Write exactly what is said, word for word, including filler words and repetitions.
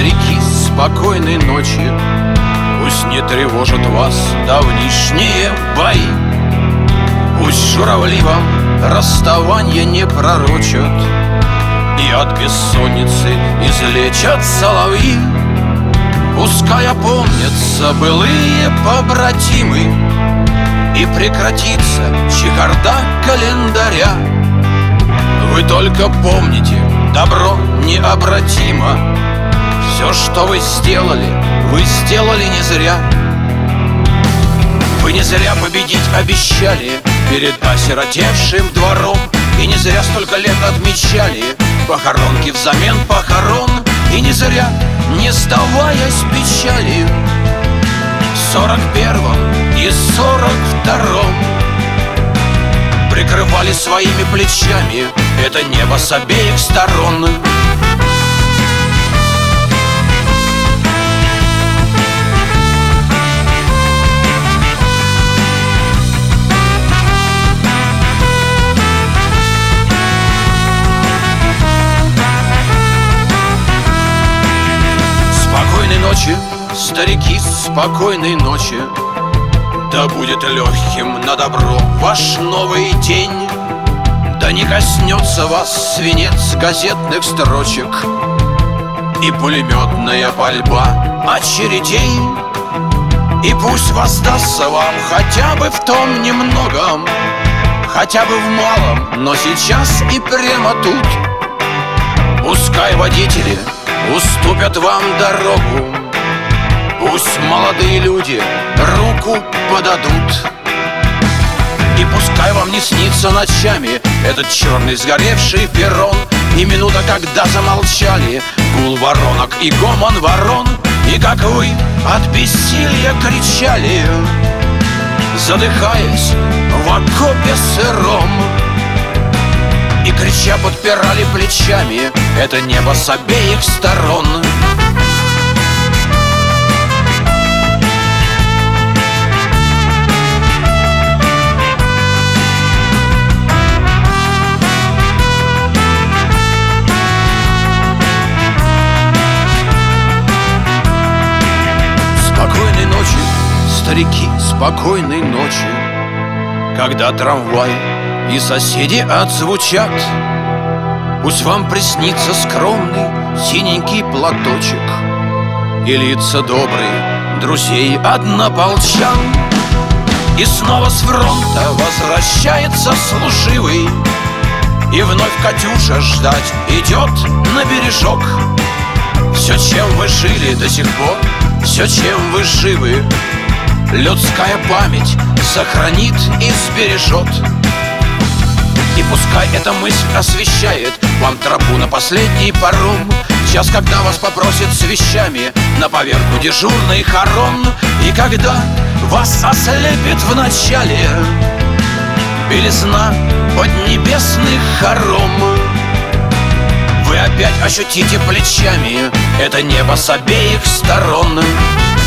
старики, спокойной ночи. Пусть не тревожат вас давнишние бои. Пусть журавли вам расставанье не пророчат, и от бессонницы излечат соловьи. Пускай опомнятся былые побратимы, и прекратится чехарда календаря. Вы только помните, добро необратимо. Все, что вы сделали, вы сделали не зря. Вы не зря победить обещали перед осиротевшим двором, и не зря столько лет отмечали похоронки взамен похорон. И не зря, не сдаваясь печали, в сорок первом и сорок втором прикрывали своими плечами это небо с обеих сторон. Спокойной ночи, старики, спокойной ночи. Да будет легким на добро ваш новый день. Да не коснется вас свинец газетных строчек и пулеметная пальба очередей. И пусть воздастся вам хотя бы в том немногом, хотя бы в малом, но сейчас и прямо тут. Пускай водители уступят вам дорогу, пусть молодые люди руку подадут. И пускай вам не снится ночами этот черный сгоревший перрон, и минута, когда замолчали гул воронок и гомон ворон, и как вы от бессилия кричали, задыхаясь в окопе сыром, и крича подпирали плечами это небо с обеих сторон. Спокойной ночи, старики, спокойной ночи. Когда трамвай и соседи отзвучат, пусть вам приснится скромный синенький платочек и лица добрые друзей однополчан. И снова с фронта возвращается служивый, и вновь Катюша ждать идет на бережок. Все, чем вы жили до сих пор, все, чем вы живы, людская память сохранит и сбережет. И пускай эта мысль освещает вам тропу на последний паром, час, когда вас попросят с вещами на поверку дежурный хорон. И когда вас ослепит в начале белизна поднебесных хором, вы опять ощутите плечами это небо с обеих сторон.